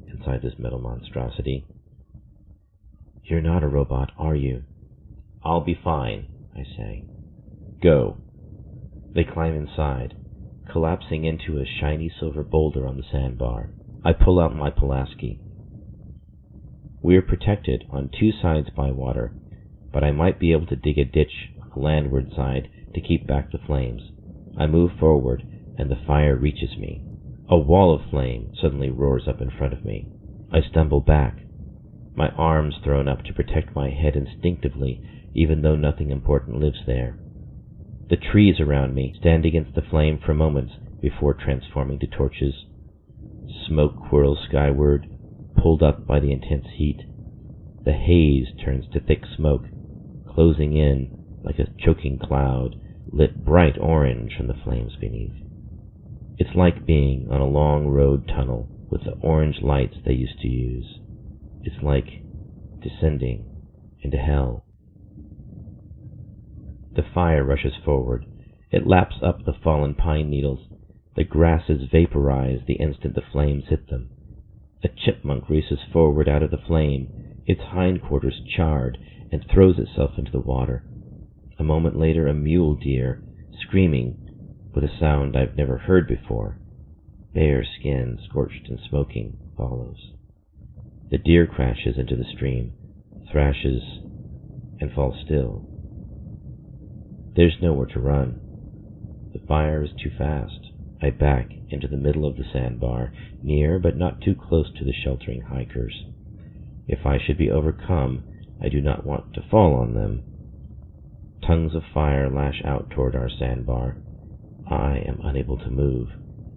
inside this metal monstrosity. You're not a robot, are you? I'll be fine, I say. Go. They climb inside, collapsing into a shiny silver boulder on the sandbar. I pull out my Pulaski. We are protected on two sides by water, but I might be able to dig a ditch on the landward side to keep back the flames. I move forward, and the fire reaches me. A wall of flame suddenly roars up in front of me. I stumble back, my arms thrown up to protect my head instinctively, even though nothing important lives there. The trees around me stand against the flame for moments before transforming to torches. Smoke whirls skyward, pulled up by the intense heat. The haze turns to thick smoke, closing in like a choking cloud, lit bright orange from the flames beneath. It's like being on a long road tunnel with the orange lights they used to use. It's like descending into hell. The fire rushes forward. It laps up the fallen pine needles. The grasses vaporize the instant the flames hit them. A chipmunk races forward out of the flame, its hindquarters charred, and throws itself into the water. A moment later, a mule deer, screaming with a sound I've never heard before, bare skin, scorched and smoking, follows. The deer crashes into the stream, thrashes, and falls still. There's nowhere to run. The fire is too fast. I back into the middle of the sandbar, near but not too close to the sheltering hikers. If I should be overcome, I do not want to fall on them. Tongues of fire lash out toward our sandbar. I am unable to move.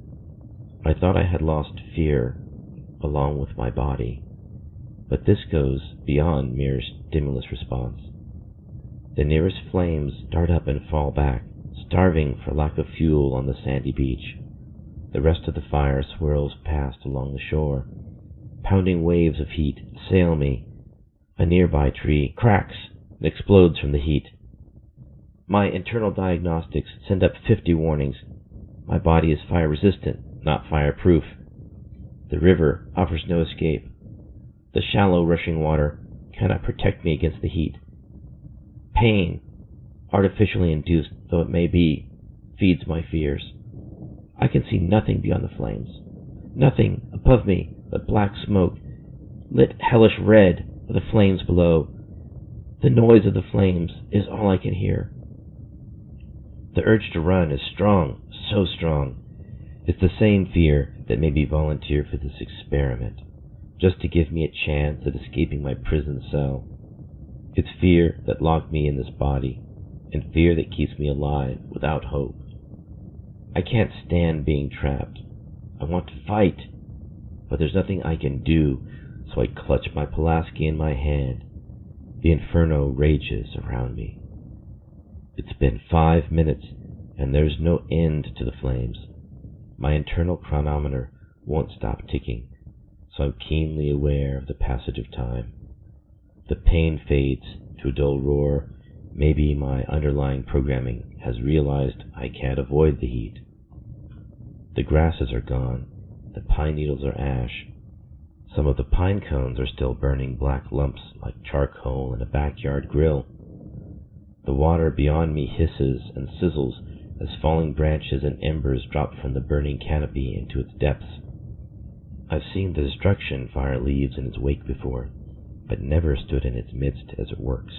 I thought I had lost fear along with my body, but this goes beyond mere stimulus response. The nearest flames dart up and fall back, starving for lack of fuel on the sandy beach. The rest of the fire swirls past along the shore. Pounding waves of heat assail me. A nearby tree cracks and explodes from the heat. My internal diagnostics send up 50 warnings. My body is fire-resistant, not fireproof. The river offers no escape. The shallow, rushing water cannot protect me against the heat. Pain, artificially induced though it may be, feeds my fears. I can see nothing beyond the flames. Nothing above me but black smoke, lit hellish red of the flames below. The noise of the flames is all I can hear. The urge to run is strong, so strong. It's the same fear that made me volunteer for this experiment, just to give me a chance at escaping my prison cell. It's fear that locked me in this body, and fear that keeps me alive without hope. I can't stand being trapped. I want to fight, but there's nothing I can do, so I clutch my Pulaski in my hand. The inferno rages around me. It's been 5 minutes, and there's no end to the flames. My internal chronometer won't stop ticking, so I'm keenly aware of the passage of time. The pain fades to a dull roar. Maybe my underlying programming has realized I can't avoid the heat. The grasses are gone. The pine needles are ash. Some of the pine cones are still burning black lumps like charcoal in a backyard grill. The water beyond me hisses and sizzles as falling branches and embers drop from the burning canopy into its depths. I've seen the destruction fire leaves in its wake before, but never stood in its midst as it works.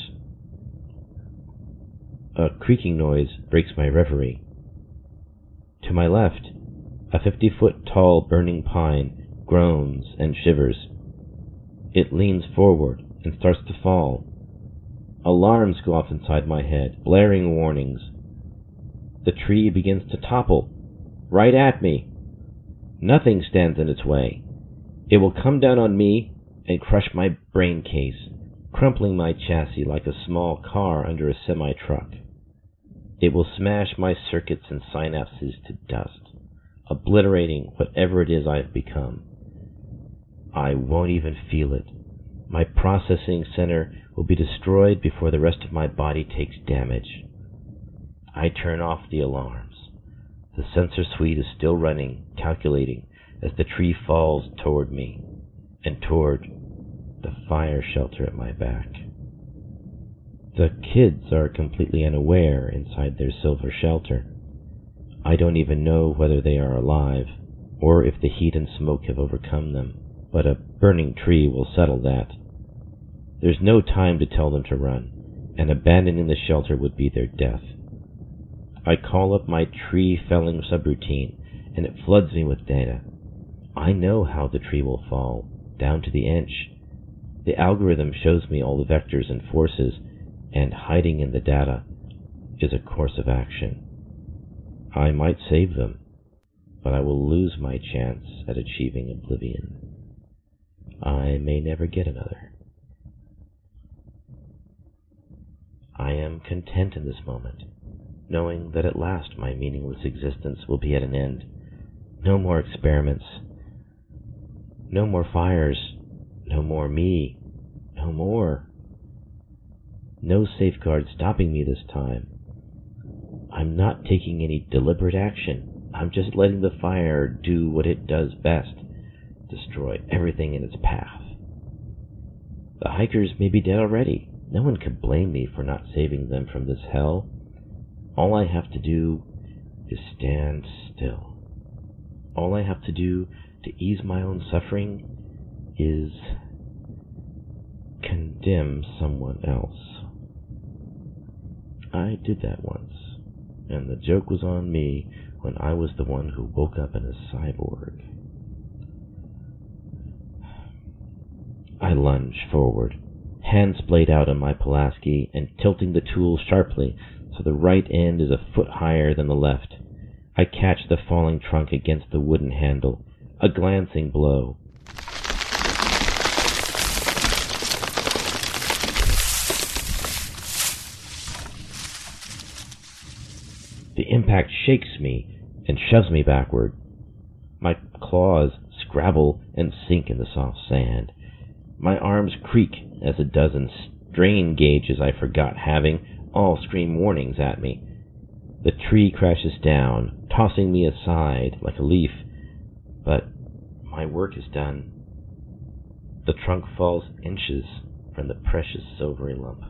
A creaking noise breaks my reverie. To my left, a 50-foot tall burning pine groans and shivers. It leans forward and starts to fall. Alarms go off inside my head, blaring warnings. The tree begins to topple, right at me. Nothing stands in its way. It will come down on me and crush my brain case, crumpling my chassis like a small car under a semi-truck. It will smash my circuits and synapses to dust, obliterating whatever it is I've become. I won't even feel it. My processing center will be destroyed before the rest of my body takes damage. I turn off the alarms. The sensor suite is still running, calculating, as the tree falls toward me. and toward the fire shelter at my back. The kids are completely unaware inside their silver shelter. I don't even know whether they are alive, or if the heat and smoke have overcome them, but a burning tree will settle that. There's no time to tell them to run, and abandoning the shelter would be their death. I call up my tree-felling subroutine, and it floods me with data. I know how the tree will fall, down to the inch. The algorithm shows me all the vectors and forces, and hiding in the data is a course of action. I might save them, but I will lose my chance at achieving oblivion. I may never get another. I am content in this moment, knowing that at last my meaningless existence will be at an end. No more experiments. No more fires. No more me. No more. No safeguard stopping me this time. I'm not taking any deliberate action. I'm just letting the fire do what it does best, destroy everything in its path. The hikers may be dead already. No one can blame me for not saving them from this hell. All I have to do is stand still. All I have to do to ease my own suffering is condemn someone else. I did that once, and the joke was on me when I was the one who woke up in a cyborg. I lunge forward, hand splayed out on my Pulaski and tilting the tool sharply so the right end is a foot higher than the left. I catch the falling trunk against the wooden handle, a glancing blow. The impact shakes me and shoves me backward. My claws scrabble and sink in the soft sand. My arms creak as a dozen strain gauges I forgot having all scream warnings at me. The tree crashes down, tossing me aside like a leaf, but my work is done. The trunk falls inches from the precious silvery lump.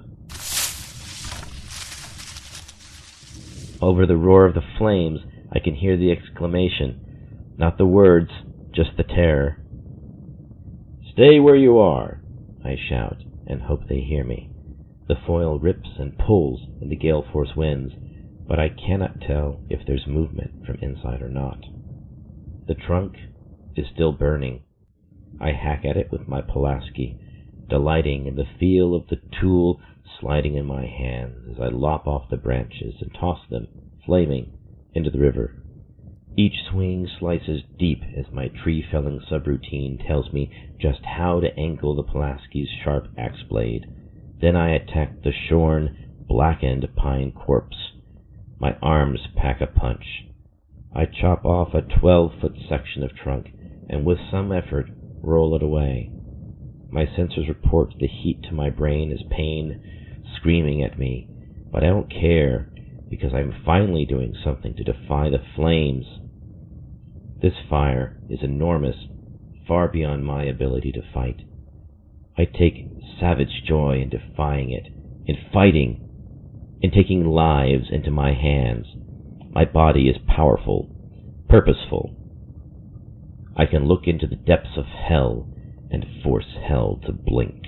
Over the roar of the flames, I can hear the exclamation, not the words, just the terror. "Stay where you are," I shout, and hope they hear me. The foil rips and pulls in the gale force winds, but I cannot tell if there's movement from inside or not. The trunk is still burning. I hack at it with my Pulaski, delighting in the feel of the tool sliding in my hands as I lop off the branches and toss them, flaming, into the river. Each swing slices deep as my tree-felling subroutine tells me just how to angle the Pulaski's sharp axe blade. Then I attack the shorn, blackened pine corpse. My arms pack a punch. I chop off a 12-foot section of trunk and with some effort roll it away. My sensors report the heat to my brain as pain screaming at me, but I don't care because I'm finally doing something to defy the flames. This fire is enormous, far beyond my ability to fight. I take savage joy in defying it, in fighting, in taking lives into my hands. My body is powerful, purposeful. I can look into the depths of hell and force hell to blink.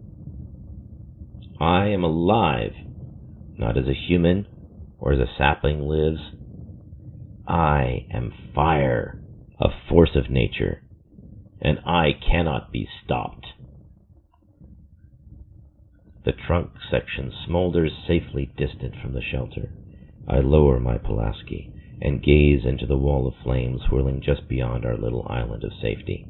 I am alive, not as a human or as a sapling lives. I am fire, a force of nature, and I cannot be stopped. The trunk section smolders safely distant from the shelter. I lower my Pulaski and gaze into the wall of flames whirling just beyond our little island of safety.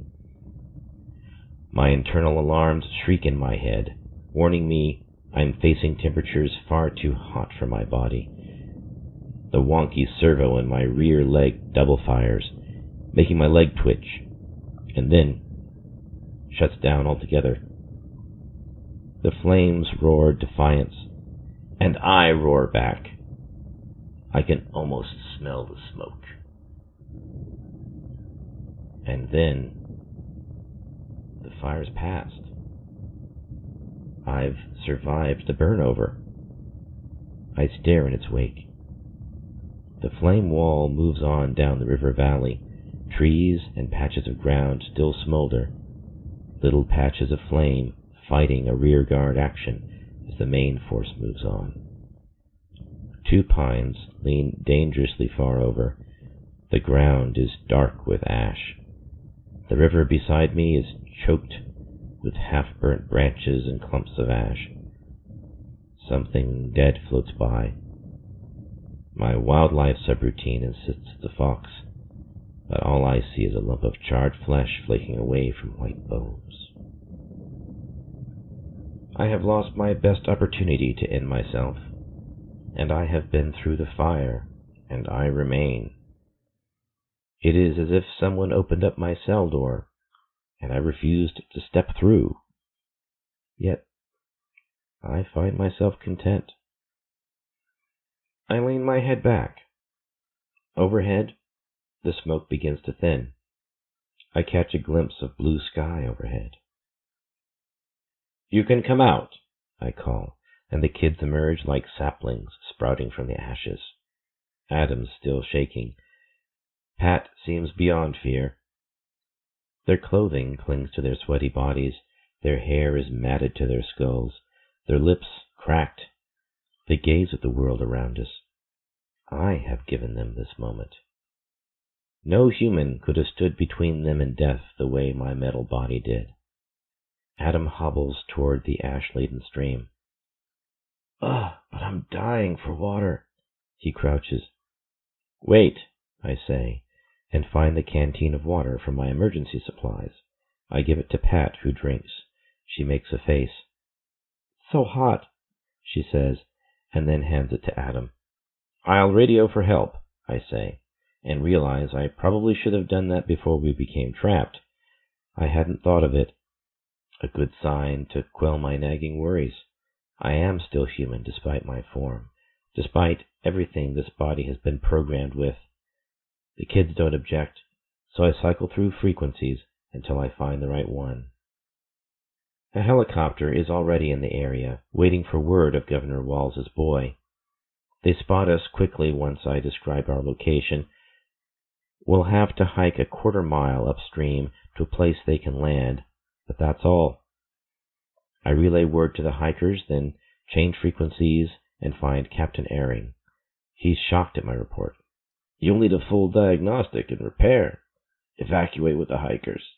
My internal alarms shriek in my head, warning me I'm facing temperatures far too hot for my body. The wonky servo in my rear leg double fires, making my leg twitch, and then shuts down altogether. The flames roar defiance, and I roar back. I can almost smell the smoke. And then the fire's passed. I've survived the burnover. I stare in its wake. The flame wall moves on down the river valley. Trees and patches of ground still smolder, little patches of flame fighting a rearguard action as the main force moves on. 2 pines lean dangerously far over. The ground is dark with ash. The river beside me is choked with half-burnt branches and clumps of ash. Something dead floats by. My wildlife subroutine insists it's a fox, but all I see is a lump of charred flesh flaking away from white bones. I have lost my best opportunity to end myself, and I have been through the fire, and I remain. It is as if someone opened up my cell door, and I refused to step through. Yet, I find myself content. I lean my head back. Overhead, the smoke begins to thin. I catch a glimpse of blue sky overhead. "You can come out," I call, and the kids emerge like saplings sprouting from the ashes. Adam's still shaking. Pat seems beyond fear. Their clothing clings to their sweaty bodies. Their hair is matted to their skulls. Their lips cracked. They gaze at the world around us. I have given them this moment. No human could have stood between them and death the way my metal body did. Adam hobbles toward the ash-laden stream. "Ugh, but I'm dying for water." He crouches. "Wait," I say, and find the canteen of water from my emergency supplies. I give it to Pat, who drinks. She makes a face. "So hot," she says, and then hands it to Adam. "I'll radio for help," I say, and realize I probably should have done that before we became trapped. I hadn't thought of it. A good sign to quell my nagging worries. I am still human despite my form, despite everything this body has been programmed with. The kids don't object, so I cycle through frequencies until I find the right one. A helicopter is already in the area, waiting for word of Governor Walls's boy. They spot us quickly once I describe our location. We'll have to hike a 1/4 mile upstream to a place they can land, but that's all. I relay word to the hikers, then change frequencies and find Captain Airing. He's shocked at my report. "You'll need a full diagnostic and repair. Evacuate with the hikers."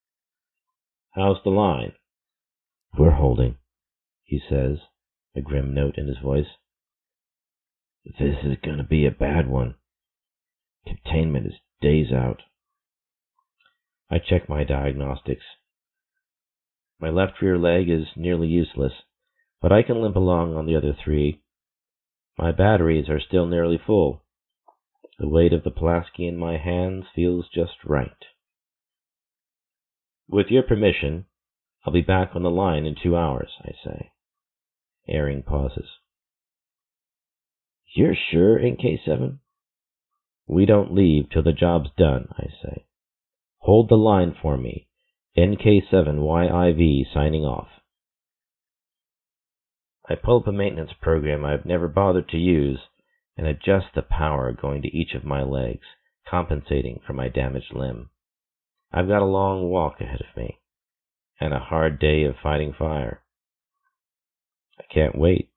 "How's the line?" "We're holding," he says, a grim note in his voice. "This is going to be a bad one. Containment is days out." I check my diagnostics. My left rear leg is nearly useless, but I can limp along on the other 3. My batteries are still nearly full. The weight of the Pulaski in my hands feels just right. "With your permission, I'll be back on the line in 2 hours, I say. Airing pauses. "You're sure, NK7? "We don't leave till the job's done, I say. "Hold the line for me. NK7YIV signing off." I pull up a maintenance program I've never bothered to use and adjust the power going to each of my legs, compensating for my damaged limb. I've got a long walk ahead of me, and a hard day of fighting fire. I can't wait.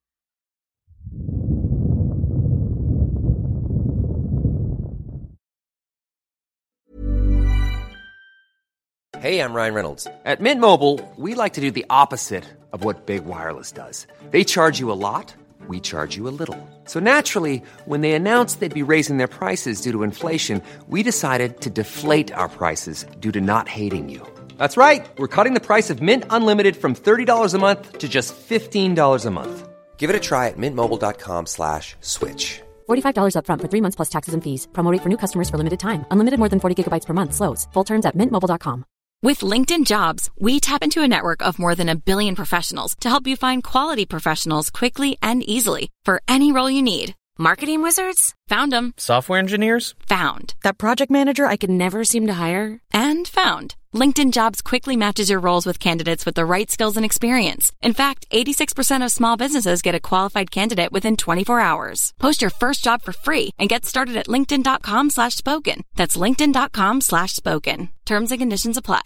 Hey, I'm Ryan Reynolds. At Mint Mobile, we like to do the opposite of what Big Wireless does. They charge you a lot, we charge you a little. So naturally, when they announced they'd be raising their prices due to inflation, we decided to deflate our prices due to not hating you. That's right. We're cutting the price of Mint Unlimited from $30 a month to just $15 a month. Give it a try at mintmobile.com/switch. $45 up front for 3 months plus taxes and fees. Promo rate for new customers for limited time. Unlimited more than 40 gigabytes per month slows. Full terms at mintmobile.com. With LinkedIn Jobs, we tap into a network of more than 1 billion professionals to help you find quality professionals quickly and easily for any role you need. Marketing wizards? Found them. Software engineers? Found. That project manager I could never seem to hire? And found. LinkedIn Jobs quickly matches your roles with candidates with the right skills and experience. In fact, 86% of small businesses get a qualified candidate within 24 hours. Post your first job for free and get started at linkedin.com/spoken. That's linkedin.com/spoken. Terms and conditions apply.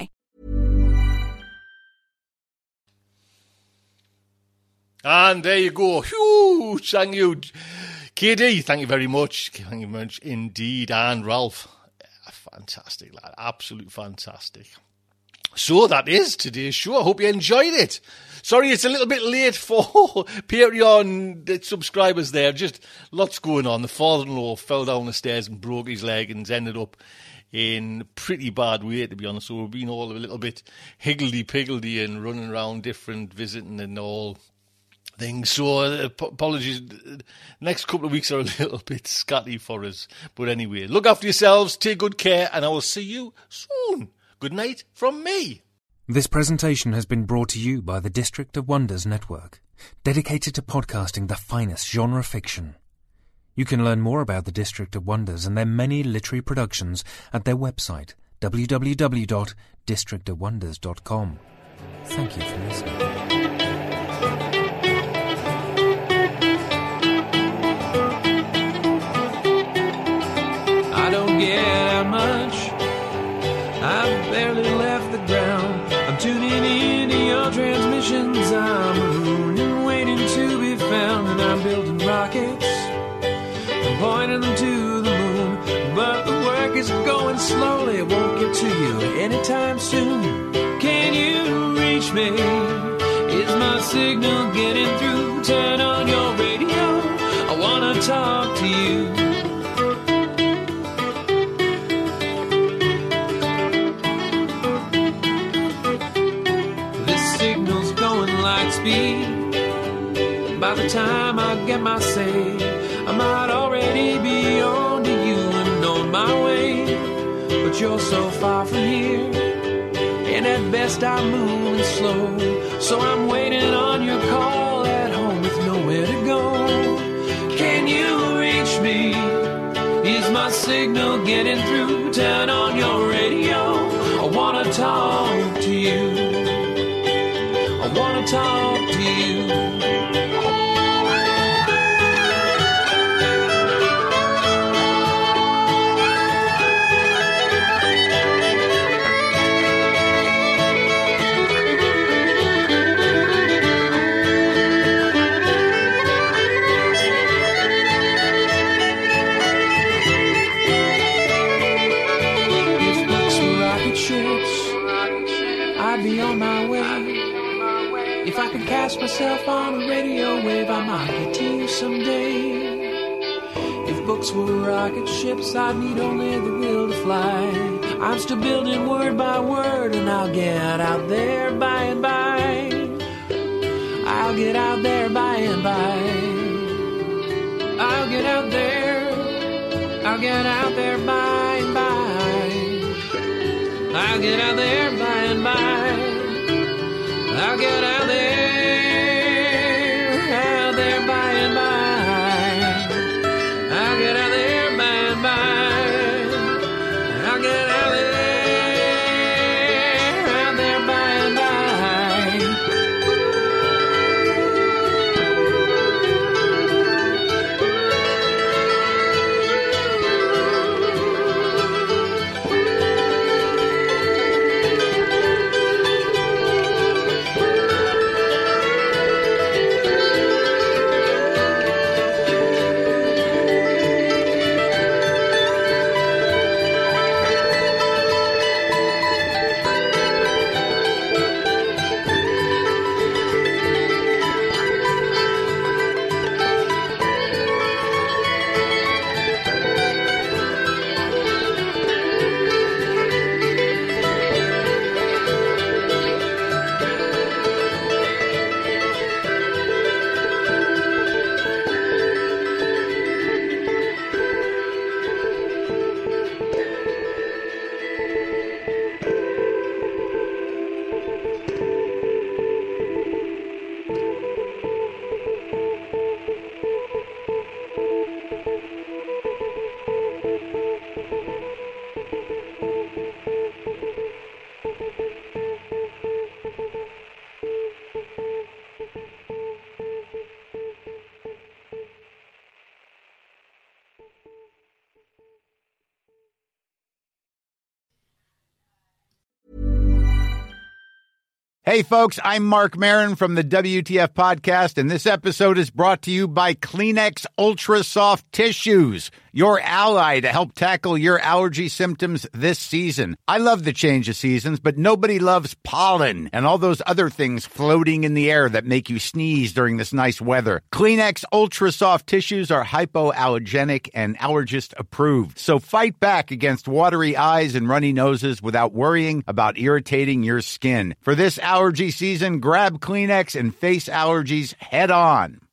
And there you go. Huge. Thank you, KD. Thank you very much. Thank you very much indeed. And Ralph. Fantastic, lad. Absolute fantastic. So that is today's show. I hope you enjoyed it. Sorry, it's a little bit late for Patreon subscribers there. Just lots going on. The father-in-law fell down the stairs and broke his leg and ended up in pretty bad way, to be honest. So we've been all a little bit higgledy-piggledy and running around different, visiting and all things. So apologies. Next couple of weeks are a little bit scatty for us. But anyway, look after yourselves, take good care, and I will see you soon. Good night from me. This presentation has been brought to you by the District of Wonders Network, dedicated to podcasting the finest genre fiction. You can learn more about the District of Wonders and their many literary productions at their website, www.districtofwonders.com. Thank you for listening. I don't get out much. I've barely left the ground. I'm tuning into your transmissions. I'm marooned and waiting to be found. And I'm building rockets and pointing them to the moon. But the work is going slowly. It won't get to you anytime soon. Can you reach me? Is my signal getting through? Turn on your radio. I want to talk to you. By the time I get my say, I might already be on to you and on my way. But you're so far from here, and at best I'm moving slow. So I'm waiting on your call at home with nowhere to go. Can you reach me? Is my signal getting through? Turn on your radio. I wanna talk to you. I wanna talk to you. If books were rocket ships, I'd be on my way. If I could cast myself on a radio wave, I might get to you someday. If books were rocket ships, I'd need only the will to fly. I'm still building word by word, and I'll get out there by and by. I'll get out there by and by. I'll get out there. I'll get out there by and by. I'll get out there by and by. I'll get out there by and by. I'll get out there by and by. I'll get out there by and by. Hey folks, I'm Mark Maron from the WTF Podcast, and this episode is brought to you by Kleenex Ultra Soft Tissues, your ally to help tackle your allergy symptoms this season. I love the change of seasons, but nobody loves pollen and all those other things floating in the air that make you sneeze during this nice weather. Kleenex Ultra Soft Tissues are hypoallergenic and allergist approved, so fight back against watery eyes and runny noses without worrying about irritating your skin. For this allergy season, grab Kleenex and face allergies head on.